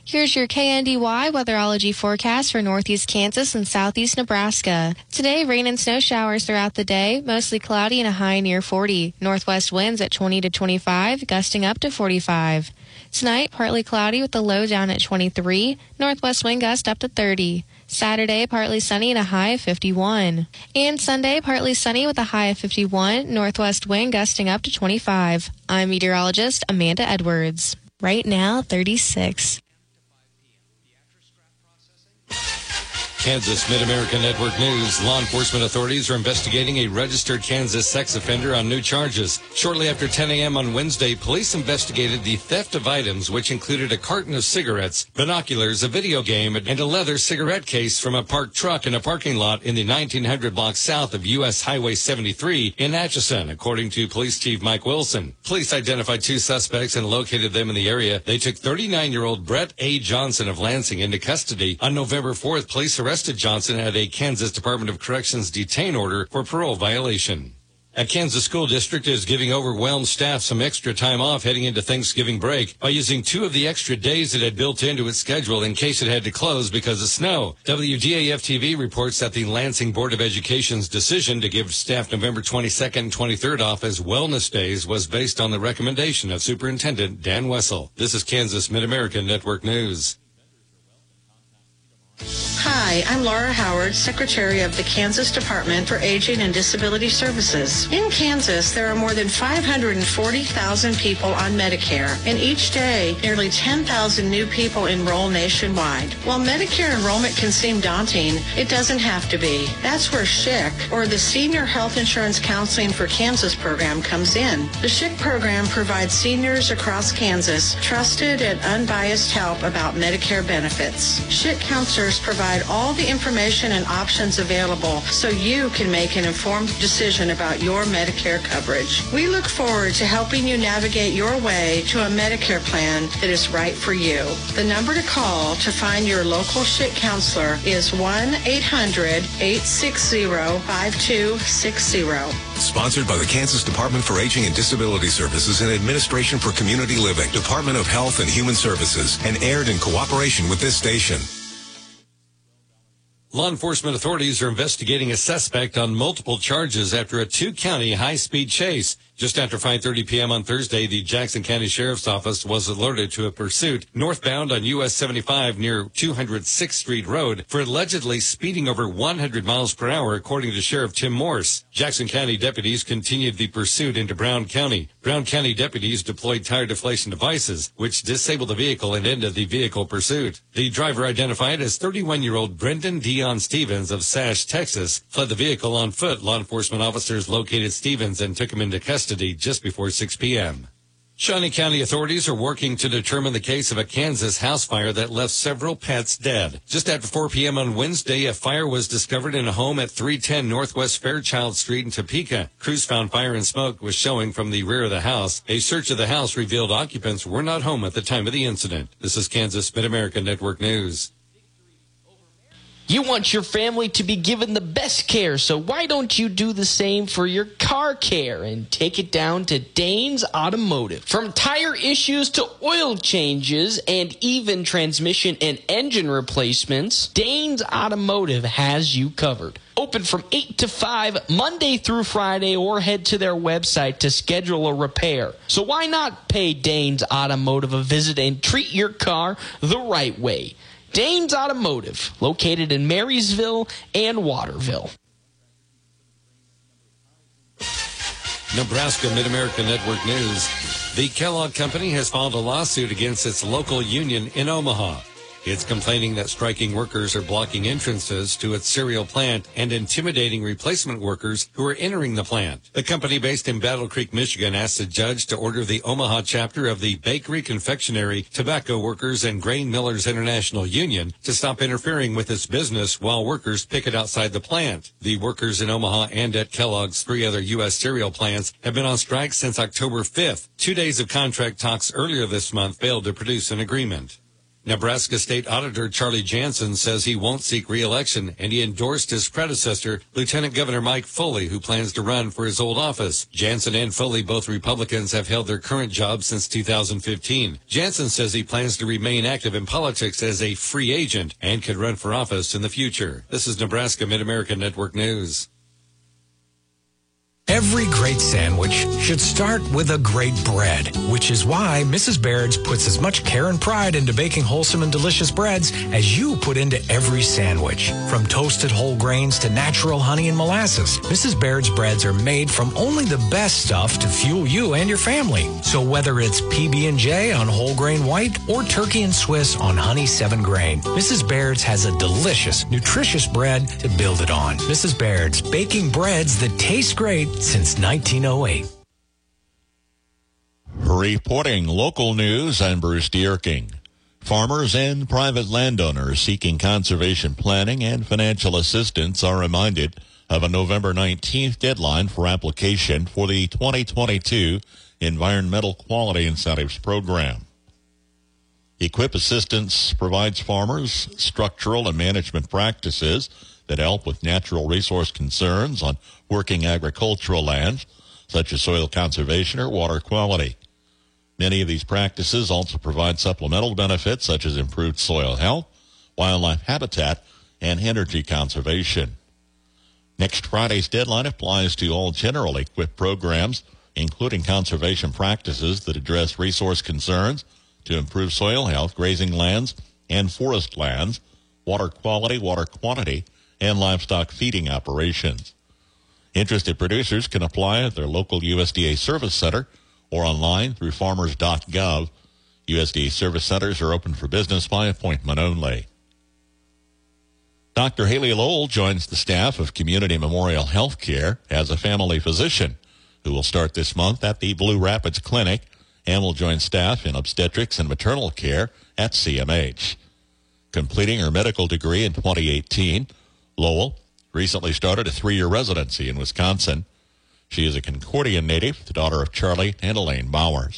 Here's your KNDY weatherology forecast for northeast Kansas and southeast Nebraska. Today, rain and snow showers throughout the day, mostly cloudy and a high near 40. Northwest winds at 20 to 25, gusting up to 45. Tonight, partly cloudy with the low down at 23, northwest wind gust up to 30. Saturday, partly sunny and a high of 51. And Sunday, partly sunny with a high of 51, northwest wind gusting up to 25. I'm meteorologist Amanda Edwards. Right now, 36. Kansas Mid-America Network News. Law enforcement authorities are investigating a registered Kansas sex offender on new charges. Shortly after 10 a.m. on Wednesday, police investigated the theft of items, which included a carton of cigarettes, binoculars, a video game, and a leather cigarette case from a parked truck in a parking lot in the 1900 block south of U.S. Highway 73 in Atchison, according to Police Chief Mike Wilson. Police identified two suspects and located them in the area. They took 39-year-old Brett A. Johnson of Lansing into custody. On November 4th, police arrested Johnson at a Kansas Department of Corrections detain order for parole violation. A Kansas school district is giving overwhelmed staff some extra time off heading into Thanksgiving break by using 2 of the extra days it had built into its schedule in case it had to close because of snow. WGAF-TV reports that the Lansing Board of Education's decision to give staff November 22nd and 23rd off as wellness days was based on the recommendation of Superintendent Dan Wessel. This is Kansas Mid-America Network News. Hi, I'm Laura Howard, Secretary of the Kansas Department for Aging and Disability Services. In Kansas, there are more than 540,000 people on Medicare, and each day, nearly 10,000 new people enroll nationwide. While Medicare enrollment can seem daunting, it doesn't have to be. That's where SHIC, or the Senior Health Insurance Counseling for Kansas program, comes in. The SHIC program provides seniors across Kansas trusted and unbiased help about Medicare benefits. SHIC counselors provide all the information and options available so you can make an informed decision about your Medicare coverage. We look forward to helping you navigate your way to a Medicare plan that is right for you. The number to call to find your local SHIC counselor is 1-800-860-5260. Sponsored by the Kansas Department for Aging and Disability Services and Administration for Community Living, Department of Health and Human Services, and aired in cooperation with this station. Law enforcement authorities are investigating a suspect on multiple charges after a 2-county high-speed chase. Just after 5:30 p.m. on Thursday, the Jackson County Sheriff's Office was alerted to a pursuit northbound on US 75 near 206th Street Road for allegedly speeding over 100 miles per hour, according to Sheriff Tim Morse. Jackson County deputies continued the pursuit into Brown County. Brown County deputies deployed tire deflation devices, which disabled the vehicle and ended the vehicle pursuit. The driver, identified as 31-year-old Brendan Dion Stevens of Sash, Texas, fled the vehicle on foot. Law enforcement officers located Stevens and took him into custody just before 6 p.m. Shawnee County authorities are working to determine the case of a Kansas house fire that left several pets dead. Just after 4 p.m. on Wednesday, a fire was discovered in a home at 310 Northwest Fairchild Street in Topeka. Crews found fire and smoke was showing from the rear of the house. A search of the house revealed occupants were not home at the time of the incident. This is Kansas Mid-America Network News. You want your family to be given the best care, so why don't you do the same for your car care and take it down to Danes Automotive. From tire issues to oil changes and even transmission and engine replacements, Danes Automotive has you covered. Open from 8 to 5 Monday through Friday, or head to their website to schedule a repair. So why not pay Danes Automotive a visit and treat your car the right way? Danes Automotive, located in Marysville and Waterville. Nebraska Mid-America Network News. The Kellogg Company has filed a lawsuit against its local union in Omaha. It's complaining that striking workers are blocking entrances to its cereal plant and intimidating replacement workers who are entering the plant. The company, based in Battle Creek, Michigan, asked the judge to order the Omaha chapter of the Bakery, Confectionery, Tobacco Workers, and Grain Millers International Union to stop interfering with its business while workers picket outside the plant. The workers in Omaha and at Kellogg's 3 other U.S. cereal plants have been on strike since October 5th. 2 days of contract talks earlier this month failed to produce an agreement. Nebraska State Auditor Charlie Jansen says he won't seek re-election, and he endorsed his predecessor, Lieutenant Governor Mike Foley, who plans to run for his old office. Jansen and Foley, both Republicans, have held their current jobs since 2015. Jansen says he plans to remain active in politics as a free agent and could run for office in the future. This is Nebraska Mid-America Network News. Every great sandwich should start with a great bread, which is why Mrs. Baird's puts as much care and pride into baking wholesome and delicious breads as you put into every sandwich. From toasted whole grains to natural honey and molasses, Mrs. Baird's breads are made from only the best stuff to fuel you and your family. So whether it's PB&J on whole grain white or turkey and Swiss on honey 7 grain, Mrs. Baird's has a delicious, nutritious bread to build it on. Mrs. Baird's, baking breads that taste great since 1908. Reporting local news, I'm Bruce Dierking. Farmers and private landowners seeking conservation planning and financial assistance are reminded of a November 19th deadline for application for the 2022 Environmental Quality Incentives Program. Equip Assistance provides farmers structural and management practices that help with natural resource concerns on working agricultural lands, such as soil conservation or water quality. Many of these practices also provide supplemental benefits, such as improved soil health, wildlife habitat, and energy conservation. Next Friday's deadline applies to all general EQIP programs, including conservation practices that address resource concerns to improve soil health, grazing lands, and forest lands, water quality, water quantity, and livestock feeding operations. Interested producers can apply at their local USDA Service Center or online through farmers.gov. USDA Service Centers are open for business by appointment only. Dr. Haley Lowell joins the staff of Community Memorial Healthcare as a family physician who will start this month at the Blue Rapids Clinic and will join staff in obstetrics and maternal care at CMH. Completing her medical degree in 2018, Lowell recently started a 3-year residency in Wisconsin. She is a Concordia native, the daughter of Charlie and Elaine Bowers.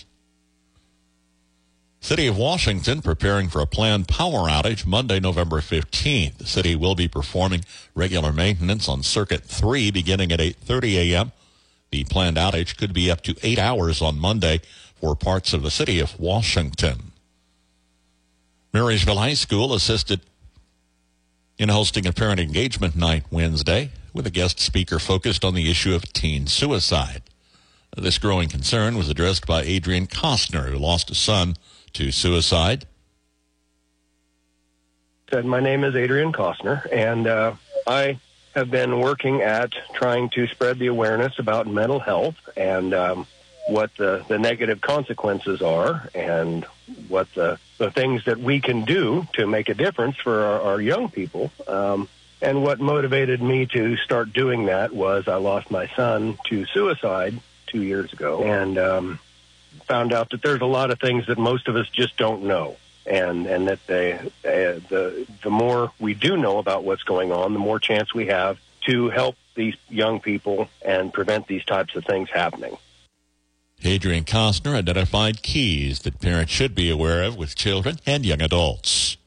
City of Washington preparing for a planned power outage Monday, November 15th. The city will be performing regular maintenance on Circuit 3 beginning at 8:30 a.m. The planned outage could be up to 8 hours on Monday for parts of the city of Washington. Marysville High School assisted in hosting a parent engagement night Wednesday with a guest speaker focused on the issue of teen suicide. This growing concern was addressed by Adrian Costner, who lost a son to suicide. My name is Adrian Costner, and I have been working at trying to spread the awareness about mental health and what the negative consequences are and what the things that we can do to make a difference for our young people. And what motivated me to start doing that was I lost my son to suicide 2 years ago and found out that there's a lot of things that most of us just don't know. And that the more we do know about what's going on, the more chance we have to help these young people and prevent these types of things happening. Adrian Costner identified keys that parents should be aware of with children and young adults.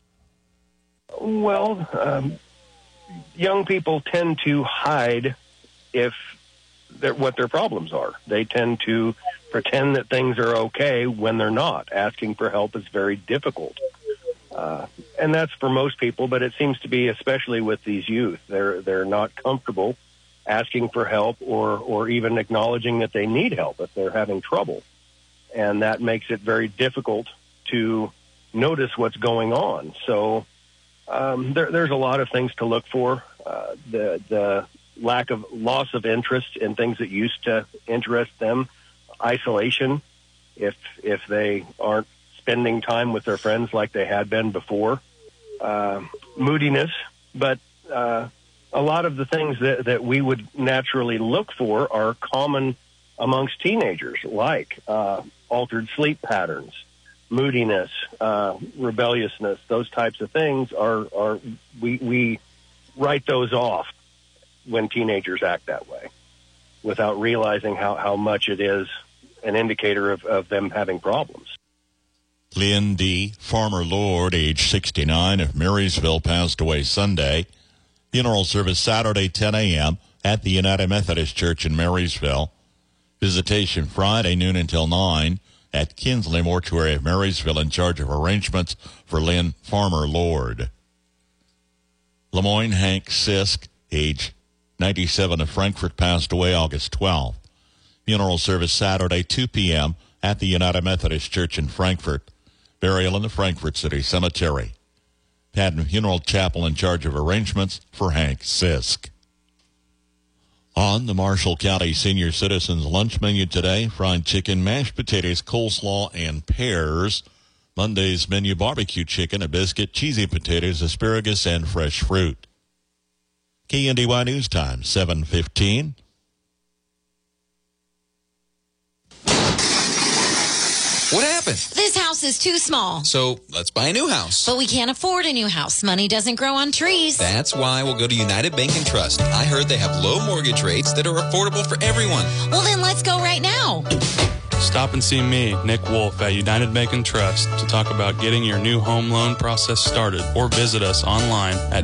Well, young people tend to hide what their problems are. They tend to pretend that things are okay when they're not. Asking for help is very difficult. And that's for most people, but it seems to be especially with these youth. They're not comfortable asking for help or even acknowledging that they need help if they're having trouble. And that makes it very difficult to notice what's going on. So there's a lot of things to look for. The loss of interest in things that used to interest them, isolation, if they aren't spending time with their friends like they had been before, moodiness, but a lot of the things that we would naturally look for are common amongst teenagers, like altered sleep patterns, moodiness, rebelliousness. Those types of things we write those off when teenagers act that way without realizing how much it is an indicator of them having problems. Lynn D. Farmer Lord, age 69, of Marysville, passed away Sunday. Funeral service Saturday, 10 a.m. at the United Methodist Church in Marysville. Visitation Friday, noon until 9 at Kinsley Mortuary of Marysville, in charge of arrangements for Lynn Farmer Lord. Lemoyne Hank Sisk, age 97, of Frankfort, passed away August 12th. Funeral service Saturday, 2 p.m. at the United Methodist Church in Frankfort. Burial in the Frankfort City Cemetery. Haddon Funeral Chapel in charge of arrangements for Hank Sisk. On the Marshall County Senior Citizens lunch menu today, fried chicken, mashed potatoes, coleslaw, and pears. Monday's menu, barbecue chicken, a biscuit, cheesy potatoes, asparagus, and fresh fruit. KNDY News Time, 7:15. What happened? This house is too small. So let's buy a new house. But we can't afford a new house. Money doesn't grow on trees. That's why we'll go to United Bank and Trust. I heard they have low mortgage rates that are affordable for everyone. Well, then let's go right now. Stop and see me, Nick Wolf, at United Bank and Trust to talk about getting your new home loan process started, or visit us online at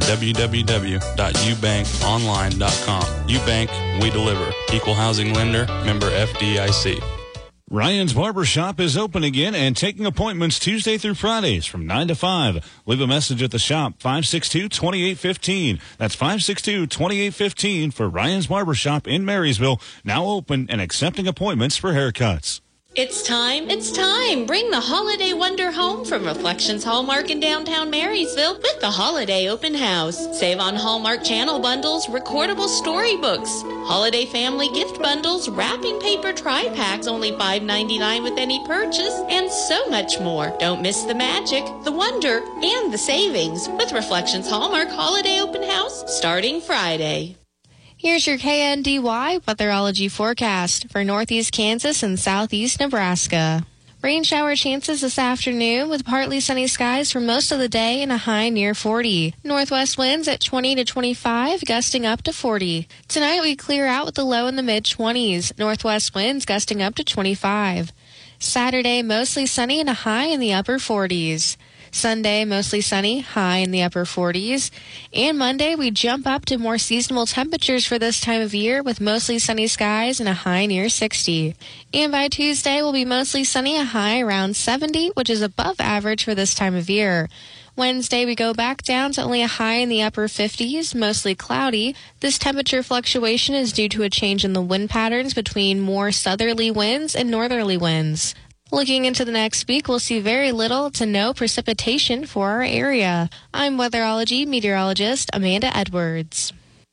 www.ubankonline.com. UBank, we deliver. Equal housing lender, member FDIC. Ryan's Barbershop is open again and taking appointments Tuesday through Fridays from 9 to 5. Leave a message at the shop, 562-2815. That's 562-2815 for Ryan's Barbershop in Marysville, now open and accepting appointments for haircuts. It's time. Bring the holiday wonder home from Reflections Hallmark in downtown Marysville with the Holiday Open House. Save on Hallmark channel bundles, recordable storybooks, holiday family gift bundles, wrapping paper tri-packs, only $5.99 with any purchase, and so much more. Don't miss the magic, the wonder, and the savings with Reflections Hallmark Holiday Open House starting Friday. Here's your KNDY weatherology forecast for northeast Kansas and southeast Nebraska. Rain shower chances this afternoon with partly sunny skies for most of the day and a high near 40. Northwest winds at 20 to 25, gusting up to 40. Tonight we clear out with a low in the mid-20s. Northwest winds gusting up to 25. Saturday mostly sunny and a high in the upper 40s. Sunday, mostly sunny, high in the upper 40s. And Monday, we jump up to more seasonal temperatures for this time of year with mostly sunny skies and a high near 60. And by Tuesday, we'll be mostly sunny, a high around 70, which is above average for this time of year. Wednesday, we go back down to only a high in the upper 50s, mostly cloudy. This temperature fluctuation is due to a change in the wind patterns between more southerly winds and northerly winds. Looking into the next week, we'll see very little to no precipitation for our area. I'm weatherology meteorologist Amanda Edwards.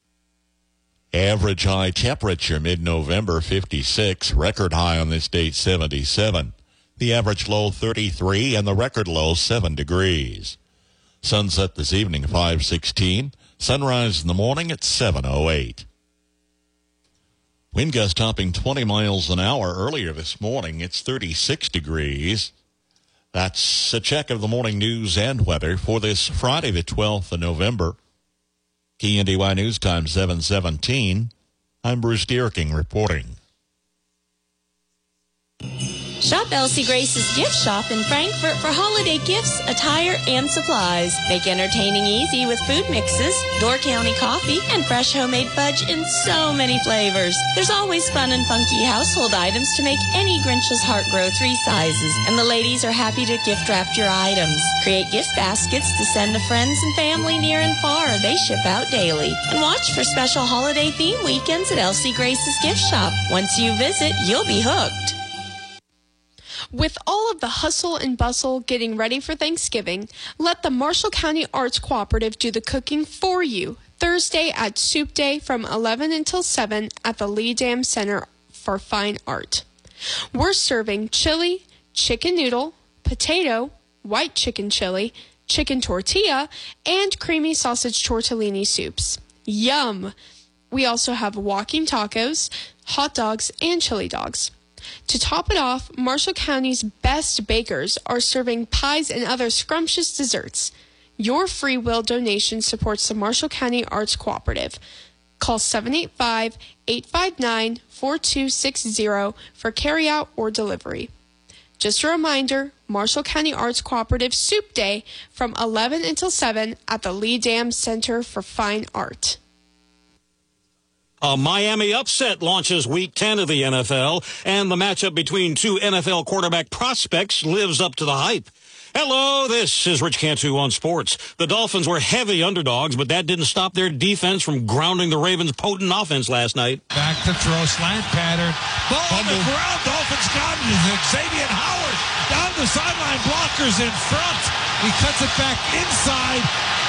Average high temperature mid-November 56, record high on this date 77. The average low 33 and the record low 7 degrees. Sunset this evening 5:16. Sunrise in the morning at 7:08. Wind gust topping 20 miles an hour earlier this morning. It's 36 degrees. That's a check of the morning news and weather for this Friday, the 12th of November. KNDY News Time 7:17. I'm Bruce Dierking reporting. Shop Elsie Grace's gift shop in Frankfort for holiday gifts, attire, and supplies. Make entertaining easy with food mixes, Door County coffee, and fresh homemade fudge in so many flavors. There's always fun and funky household items to make any Grinch's heart grow 3 sizes, and the ladies are happy to gift wrap your items. Create gift baskets to send to friends and family near and far. They ship out daily. And watch for special holiday theme weekends at Elsie Grace's gift shop. Once you visit, you'll be hooked. With all of the hustle and bustle getting ready for Thanksgiving, let the Marshall County Arts Cooperative do the cooking for you. Thursday at Soup Day from 11 until 7 at the Lee Dam Center for Fine Art. We're serving chili, chicken noodle, potato, white chicken chili, chicken tortilla, and creamy sausage tortellini soups. Yum! We also have walking tacos, hot dogs, and chili dogs. To top it off, Marshall County's best bakers are serving pies and other scrumptious desserts. Your free will donation supports the Marshall County Arts Cooperative. Call 785-859-4260 for carryout or delivery. Just a reminder, Marshall County Arts Cooperative Soup Day from 11 until 7 at the Lee Dam Center for Fine Art. A Miami upset launches Week 10 of the NFL, and the matchup between two NFL quarterback prospects lives up to the hype. Hello, this is Rich Cantu on sports. The Dolphins were heavy underdogs, but that didn't stop their defense from grounding the Ravens' potent offense last night. Back to throw, slant pattern. Ball on the ground. Dolphins got it. Xavier Howard down the sideline. Blockers in front. He cuts it back inside.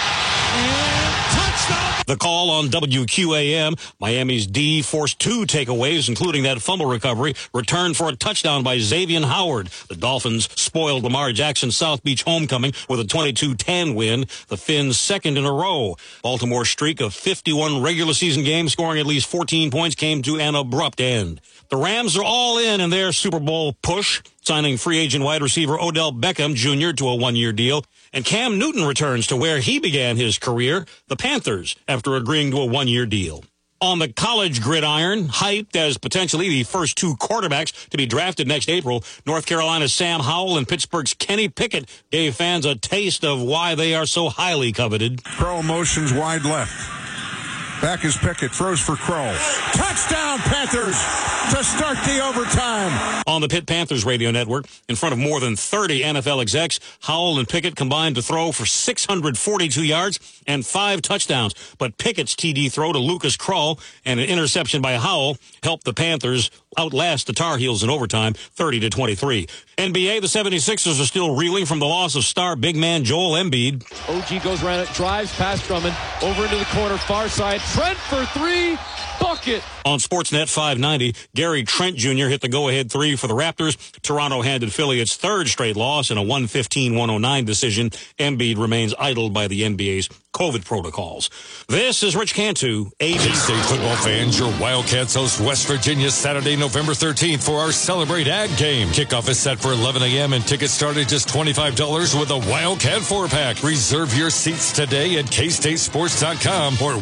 And touchdown. The call on WQAM, Miami's D forced 2 takeaways, including that fumble recovery, returned for a touchdown by Xavier Howard. The Dolphins spoiled Lamar Jackson's South Beach homecoming with a 22-10 win, the Fins' second in a row. Baltimore's streak of 51 regular season games scoring at least 14 points came to an abrupt end. The Rams are all in their Super Bowl push, signing free agent wide receiver Odell Beckham Jr. to a 1-year deal. And Cam Newton returns to where he began his career, the Panthers, after agreeing to a 1-year deal. On the college gridiron, hyped as potentially the first 2 quarterbacks to be drafted next April, North Carolina's Sam Howell and Pittsburgh's Kenny Pickett gave fans a taste of why they are so highly coveted. Crow motions wide left. Back is Pickett, throws for Crow. Touchdown, Panthers, to start the overtime. On the Pitt Panthers radio network, in front of more than 30 NFL execs, Howell and Pickett combined to throw for 642 yards and 5 touchdowns. But Pickett's TD throw to Lucas Krull and an interception by Howell helped the Panthers outlast the Tar Heels in overtime, 30-23. NBA, the 76ers are still reeling from the loss of star big man Joel Embiid. OG goes around it, drives past Drummond, over into the corner, far side. Trent for 3, bucket. On Sportsnet 590, Gary Trent Jr. hit the go-ahead 3 for the Raptors. Toronto handed Philly its 3rd straight loss in a 115-109 decision. Embiid remains idled by the NBA's COVID protocols. This is Rich Cantu, ABC. State football fans, your Wildcats host West Virginia Saturday, November 13th for our Celebrate Ag game. Kickoff is set for 11 a.m. and tickets start at just $25 with a Wildcat 4-pack. Reserve your seats today at KStateSports.com or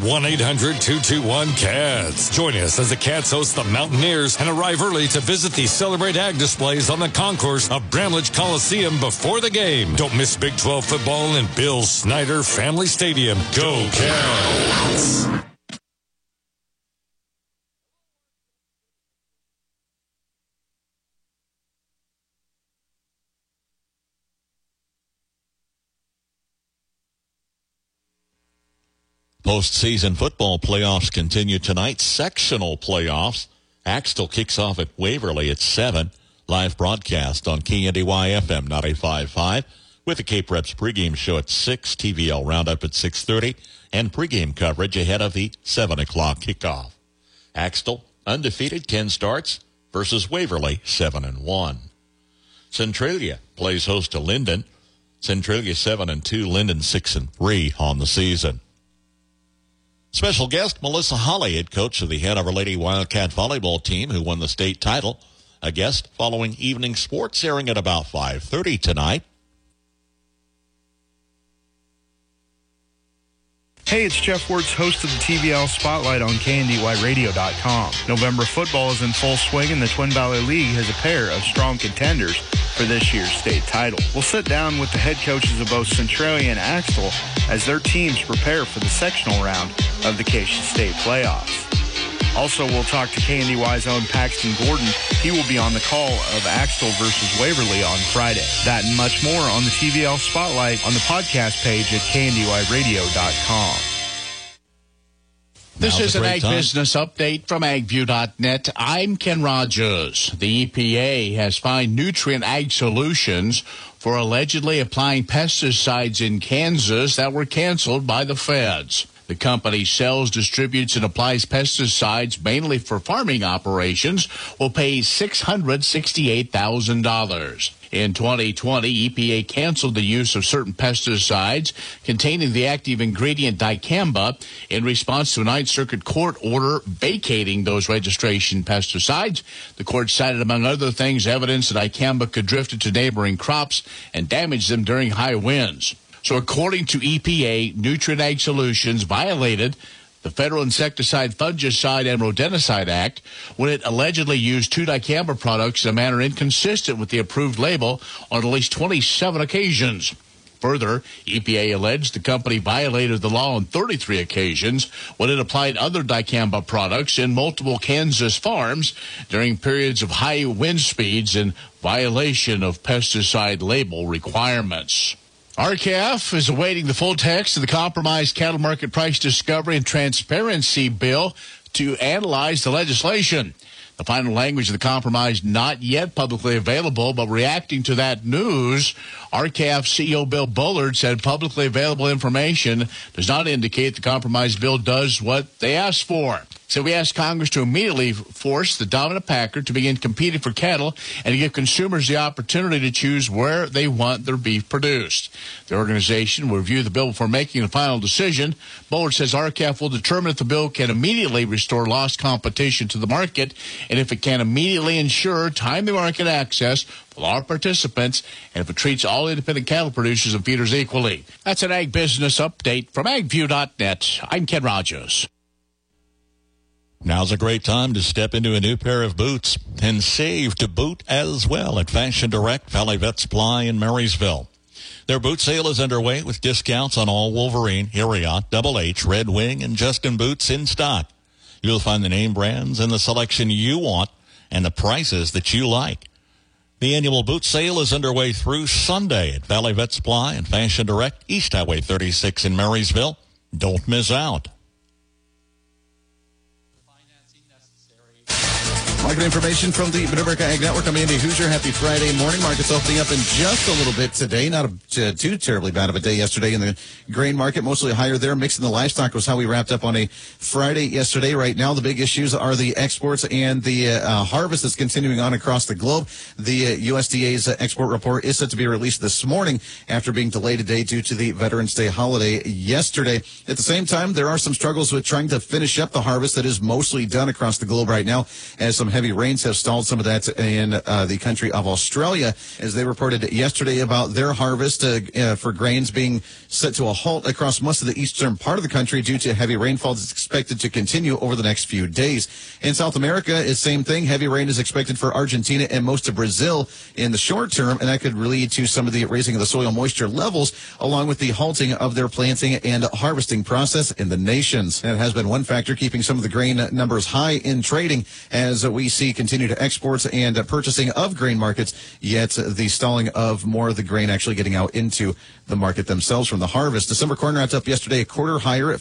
1-800-221-CATS. Join us as the Cats host the Mountaineers and arrive early to visit the Celebrate Ag displays on the concourse of Bramlage Coliseum before the game. Don't miss Big 12 football in Bill Snyder Family Stadium. Go Cats! Postseason football playoffs continue tonight. Sectional playoffs. Axtell kicks off at Waverly at 7. Live broadcast on KNDY FM 95.5 with the Cape Reps pregame show at 6. TVL roundup at 6:30 and pregame coverage ahead of the 7 o'clock kickoff. Axtell undefeated 10 starts versus Waverly 7-1. Centralia plays host to Linden. Centralia 7-2. Linden 6-3 on the season. Special guest, Melissa Holly, head coach of the Hanover Lady Wildcat volleyball team who won the state title. A guest following evening sports airing at about 5:30 tonight. Hey, it's Jeff Wertz, host of the TVL Spotlight on KNDYRadio.com. November football is in full swing, and the Twin Valley League has a pair of strong contenders for this year's state title. We'll sit down with the head coaches of both Centralia and Axtell as their teams prepare for the sectional round of the Acacia State playoffs. Also, we'll talk to KNDY's own Paxton Gordon. He will be on the call of Axtell versus Waverly on Friday. That and much more on the TVL Spotlight on the podcast page at KNDYRadio.com. This is an Ag Business Update from AgView.net. I'm Ken Rogers. The EPA has fined Nutrient Ag Solutions for allegedly applying pesticides in Kansas that were canceled by the feds. The company sells, distributes, and applies pesticides mainly for farming operations, will pay $668,000. In 2020, EPA canceled the use of certain pesticides containing the active ingredient dicamba in response to a Ninth Circuit Court order vacating those registration pesticides. The court cited, among other things, evidence that dicamba could drift into neighboring crops and damage them during high winds. So according to EPA, Nutrient Ag Solutions violated the Federal Insecticide, Fungicide, and Rodenticide Act when it allegedly used 2 dicamba products in a manner inconsistent with the approved label on at least 27 occasions. Further, EPA alleged the company violated the law on 33 occasions when it applied other dicamba products in multiple Kansas farms during periods of high wind speeds in violation of pesticide label requirements. RCAF is awaiting the full text of the Compromised Cattle Market Price Discovery and Transparency Bill to analyze the legislation. The final language of the compromise not yet publicly available, but reacting to that news, RCAF CEO Bill Bullard said publicly available information does not indicate the compromise bill does what they asked for. So we asked Congress to immediately force the dominant packer to begin competing for cattle and to give consumers the opportunity to choose where they want their beef produced. The organization will review the bill before making a final decision. Bullard says RCAF will determine if the bill can immediately restore lost competition to the market and if it can immediately ensure timely market access for all participants and if it treats all independent cattle producers and feeders equally. That's an Ag Business Update from AgView.net. I'm Ken Rogers. Now's a great time to step into a new pair of boots and save to boot as well at Fashion Direct, Valley Vet Supply in Marysville. Their boot sale is underway with discounts on all Wolverine, Heriot, Double H, Red Wing, and Justin boots in stock. You'll find the name brands and the selection you want and the prices that you like. The annual boot sale is underway through Sunday at Valley Vet Supply and Fashion Direct, East Highway 36 in Marysville. Don't miss out. Market information from the Mid-America Ag Network. I'm Andy Hoosier. Happy Friday morning. Markets opening up in just a little bit today. Not too terribly bad of a day yesterday in the grain market. Mostly higher there. Mixing the livestock was how we wrapped up on a Friday yesterday. Right now, the big issues are the exports and the harvest that's continuing on across the globe. The USDA's export report is set to be released this morning after being delayed a day due to the Veterans Day holiday yesterday. At the same time, there are some struggles with trying to finish up the harvest that is mostly done across the globe right now, as some heavy rains have stalled some of that in the country of Australia, as they reported yesterday about their harvest for grains being set to a halt across most of the eastern part of the country due to heavy rainfall that's expected to continue over the next few days. In South America, it's the same thing. Heavy rain is expected for Argentina and most of Brazil in the short term, and that could lead to some of the raising of the soil moisture levels, along with the halting of their planting and harvesting process in the nations. That has been one factor keeping some of the grain numbers high in trading, as we see continued exports and purchasing of grain markets, yet the stalling of more of the grain actually getting out into the market themselves from the harvest. December corn wrapped up yesterday a quarter higher at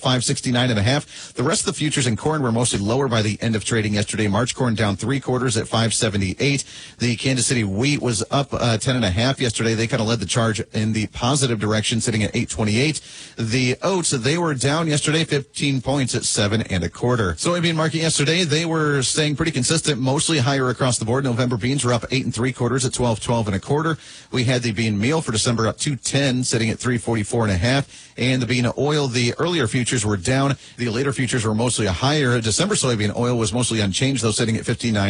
569.5. The rest of the futures in corn were mostly lower by the end of trading yesterday. March corn down 3/4 at 578. The Kansas City wheat was up 10.5 yesterday. They kind of led the charge in the positive direction, sitting at 828. The oats, they were down yesterday 15 points at 7.25. Soybean market yesterday, they were staying pretty consistent, mostly higher across the board. November beans were up 8 3/4 at 12.25. We had the bean meal for December up 210, sitting at 344.5. And the bean oil, the earlier futures were down. The later futures were mostly higher. December soybean oil was mostly unchanged, though, sitting at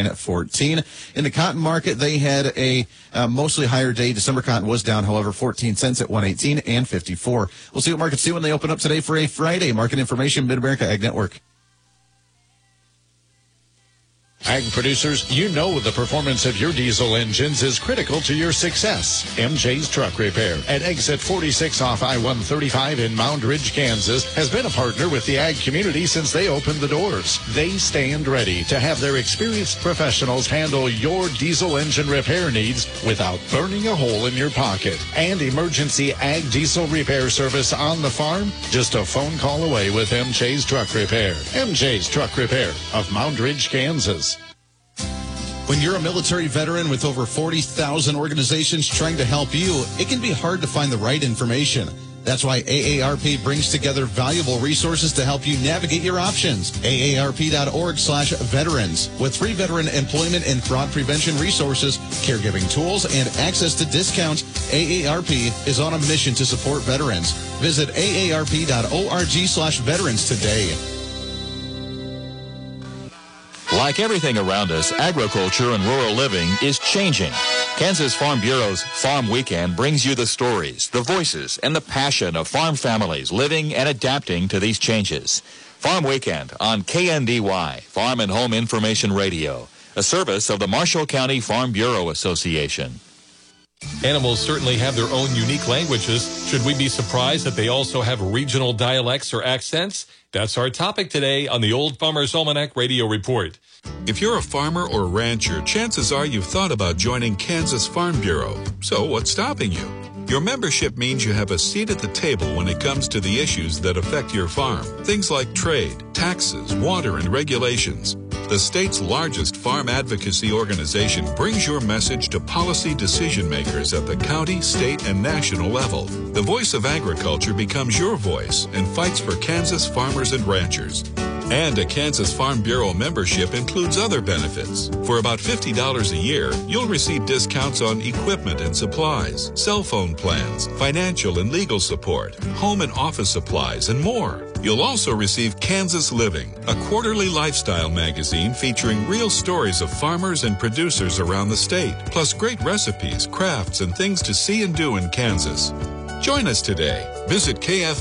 59.14. In the cotton market, they had a mostly higher day. December cotton was down, however, 14 cents at 118.54. We'll see what markets do when they open up today for a Friday. Market information, Mid-America Ag Network. Ag producers, you know the performance of your diesel engines is critical to your success. MJ's Truck Repair at exit 46 off I-135 in Mound Ridge, Kansas, has been a partner with the ag community since they opened the doors. They stand ready to have their experienced professionals handle your diesel engine repair needs without burning a hole in your pocket. And emergency ag diesel repair service on the farm, just a phone call away with MJ's Truck Repair. MJ's Truck Repair of Mound Ridge, Kansas. When you're a military veteran with over 40,000 organizations trying to help you, it can be hard to find the right information. That's why AARP brings together valuable resources to help you navigate your options. AARP.org/veterans. With free veteran employment and fraud prevention resources, caregiving tools, and access to discounts, AARP is on a mission to support veterans. Visit AARP.org/veterans today. Like everything around us, agriculture and rural living is changing. Kansas Farm Bureau's Farm Weekend brings you the stories, the voices, and the passion of farm families living and adapting to these changes. Farm Weekend on KNDY, Farm and Home Information Radio, a service of the Marshall County Farm Bureau Association. Animals certainly have their own unique languages. Should we be surprised that they also have regional dialects or accents? That's our topic today on the Old Farmer's Almanac Radio Report. If you're a farmer or rancher, chances are you've thought about joining Kansas Farm Bureau. So what's stopping you? Your membership means you have a seat at the table when it comes to the issues that affect your farm. Things like trade, taxes, water, and regulations. The state's largest farm advocacy organization brings your message to policy decision makers at the county, state, and national level. The voice of agriculture becomes your voice and fights for Kansas farmers and ranchers. And a Kansas Farm Bureau membership includes other benefits. For about $50 a year, you'll receive discounts on equipment and supplies, cell phone plans, financial and legal support, home and office supplies, and more. You'll also receive Kansas Living, a quarterly lifestyle magazine featuring real stories of farmers and producers around the state, plus great recipes, crafts, and things to see and do in Kansas. Join us today. Visit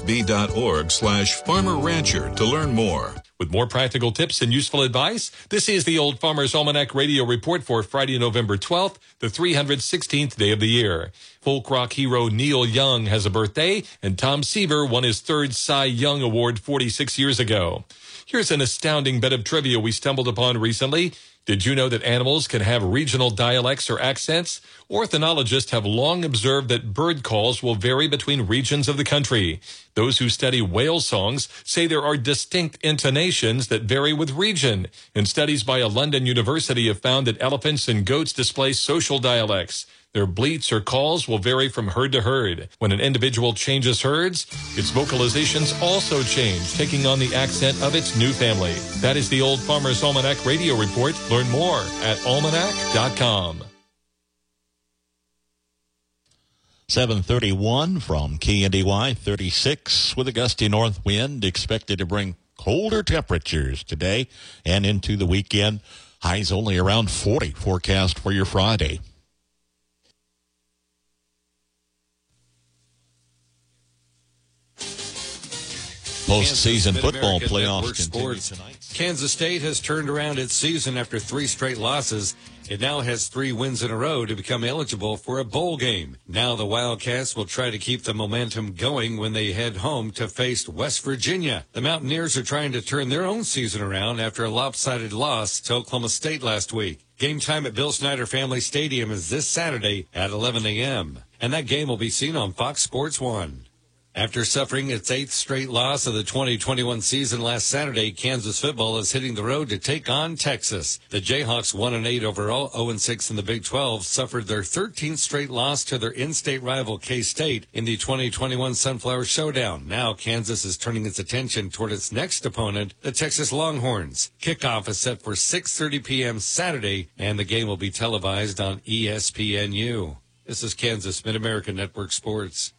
kfb.org/farmer-rancher to learn more. With more practical tips and useful advice, this is the Old Farmer's Almanac Radio Report for Friday, November 12th, the 316th day of the year. Folk rock hero Neil Young has a birthday, and Tom Seaver won his third Cy Young Award 46 years ago. Here's an astounding bit of trivia we stumbled upon recently. Did you know that animals can have regional dialects or accents? Ornithologists have long observed that bird calls will vary between regions of the country. Those who study whale songs say there are distinct intonations that vary with region. And studies by a London university have found that elephants and goats display social dialects. Their bleats or calls will vary from herd to herd. When an individual changes herds, its vocalizations also change, taking on the accent of its new family. That is the Old Farmer's Almanac Radio Report. Learn more at almanac.com. 7:31 from KNDY, 36 with a gusty north wind expected to bring colder temperatures today and into the weekend. Highs only around 40 forecast for your Friday. Postseason football playoffs continue tonight. Kansas State has turned around its season after 3 straight losses. It now has 3 wins in a row to become eligible for a bowl game. Now the Wildcats will try to keep the momentum going when they head home to face West Virginia. The Mountaineers are trying to turn their own season around after a lopsided loss to Oklahoma State last week. Game time at Bill Snyder Family Stadium is this Saturday at 11 a.m., and that game will be seen on Fox Sports 1. After suffering its 8th straight loss of the 2021 season last Saturday, Kansas football is hitting the road to take on Texas. The Jayhawks 1-8 overall, 0-6 in the Big 12, suffered their 13th straight loss to their in-state rival K-State in the 2021 Sunflower Showdown. Now Kansas is turning its attention toward its next opponent, the Texas Longhorns. Kickoff is set for 6:30 p.m. Saturday, and the game will be televised on ESPNU. This is Kansas Mid-America Network Sports.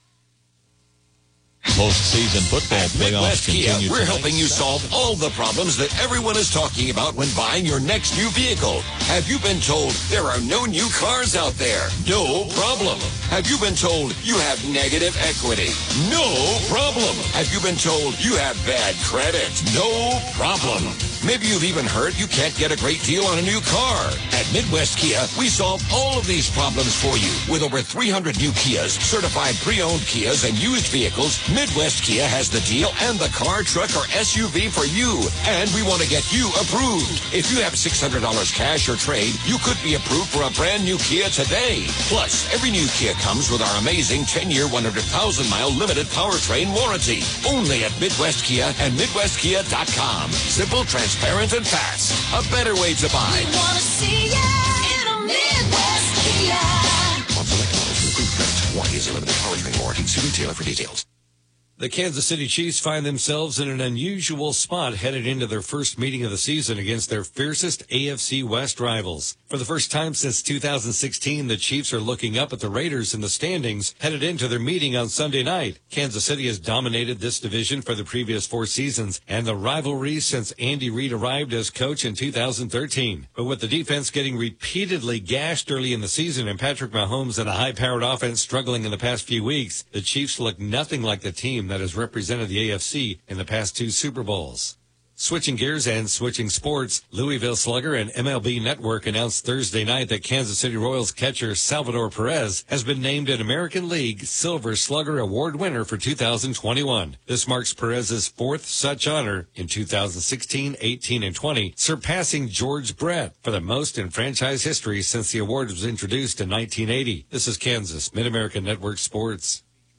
Postseason football playoffs continue. We're helping you solve all the problems that everyone is talking about when buying your next new vehicle. Have you been told there are no new cars out there? No problem. Have you been told you have negative equity? No problem. Have you been told you have bad credit? No problem. Maybe you've even heard you can't get a great deal on a new car. At Midwest Kia, we solve all of these problems for you. With over 300 new Kias, certified pre-owned Kias, and used vehicles, Midwest Kia has the deal and the car, truck, or SUV for you. And we want to get you approved. If you have $600 cash or trade, you could be approved for a brand new Kia today. Plus, every new Kia comes with our amazing 10-year, 100,000-mile limited powertrain warranty. Only at Midwest Kia and MidwestKia.com. Simple, transparent, and fast. A better way to buy. We want to see ya in a Midwest Kia. On select models with approved credit. Warranty is a limited powertrain warranty. See retailer for details. The Kansas City Chiefs find themselves in an unusual spot headed into their first meeting of the season against their fiercest AFC West rivals. For the first time since 2016, the Chiefs are looking up at the Raiders in the standings headed into their meeting on Sunday night. Kansas City has dominated this division for the previous 4 seasons and the rivalry since Andy Reid arrived as coach in 2013. But with the defense getting repeatedly gashed early in the season and Patrick Mahomes and a high-powered offense struggling in the past few weeks, the Chiefs look nothing like the team team that has represented the AFC in the past 2 Super Bowls. Switching gears and switching sports, Louisville Slugger and MLB Network announced Thursday night that Kansas City Royals catcher Salvador Perez has been named an American League Silver Slugger Award winner for 2021. This marks Perez's 4th such honor in 2016, 18, and 20, surpassing George Brett for the most in franchise history since the award was introduced in 1980. This is Kansas Mid-American Network Sports.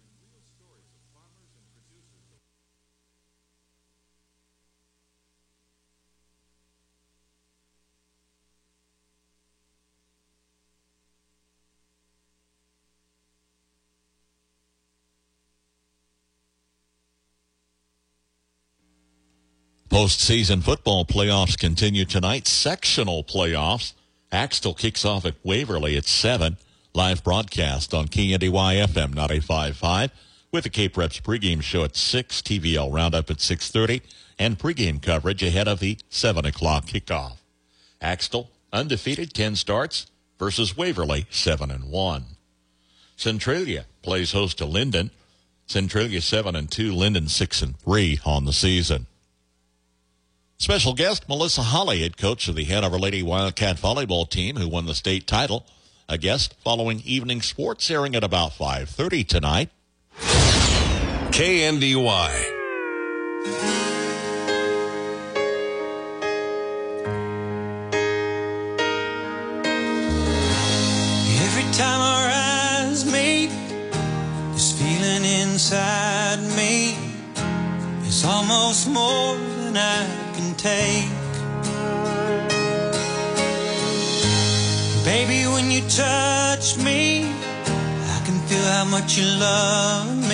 Postseason football playoffs continue tonight. Sectional playoffs. Axtell kicks off at Waverly at 7. Live broadcast on KNDY FM 95.5 with the Cape Reps pregame show at 6. TVL roundup at 6:30 and pregame coverage ahead of the 7 o'clock kickoff. Axtell undefeated, 10 starts versus Waverly 7-1. Centralia plays host to Linden. Centralia 7-2, Linden 6-3 on the season. Special guest, Melissa Holly, head coach of the Hanover Lady Wildcat volleyball team who won the state title. A guest following evening sports airing at about 5:30 tonight. KNDY. Every time our eyes meet, this feeling inside me is almost more than I can take. Baby, when you touch me, I can feel how much you love me.